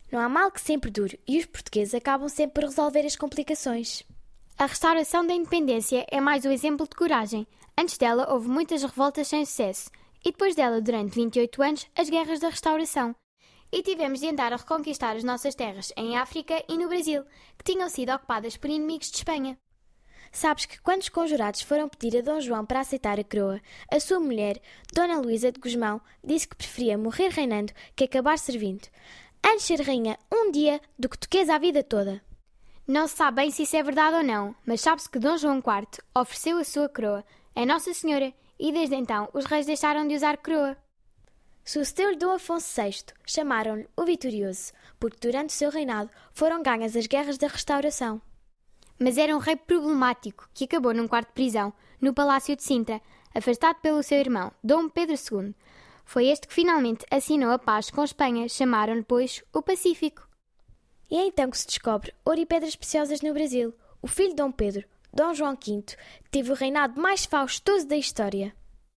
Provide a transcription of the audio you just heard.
Não há mal que sempre dure e os portugueses acabam sempre por resolver as complicações. A restauração da independência é mais um exemplo de coragem. Antes dela houve muitas revoltas sem sucesso e depois dela, durante 28 anos, as guerras da restauração. E tivemos de andar a reconquistar as nossas terras em África e no Brasil, que tinham sido ocupadas por inimigos de Espanha. Sabes que quando os conjurados foram pedir a Dom João para aceitar a coroa, a sua mulher, Dona Luísa de Gusmão, disse que preferia morrer reinando que acabar servindo. Antes ser rainha um dia do que duquesa a vida toda. Não se sabe bem se isso é verdade ou não, mas sabe-se que Dom João IV ofereceu a sua coroa a Nossa Senhora e desde então os reis deixaram de usar coroa. Sucedeu-lhe Dom Afonso VI, chamaram-lhe o Vitorioso, porque durante o seu reinado foram ganhas as guerras da restauração. Mas era um rei problemático que acabou num quarto de prisão, no Palácio de Sintra, afastado pelo seu irmão, Dom Pedro II. Foi este que finalmente assinou a paz com Espanha, chamaram-lhe, pois, o Pacífico. E é então que se descobre ouro e pedras preciosas no Brasil. O filho de Dom Pedro, Dom João V, teve o reinado mais faustoso da história.